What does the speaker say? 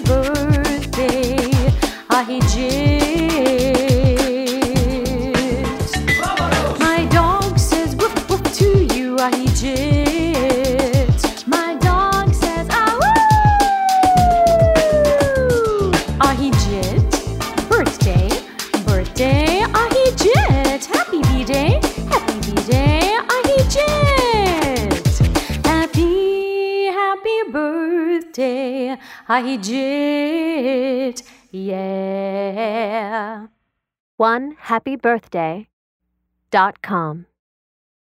birthday, Ahijit. My dog says woof woof to you, Ahijit. My dog says ah woo. Ahijit, birthday, birthday, Ahijit. Happy B-Day, happy B-Day, Ahijit. Happy birthday, Ahijit. Yeah. OneHappyBirthday.com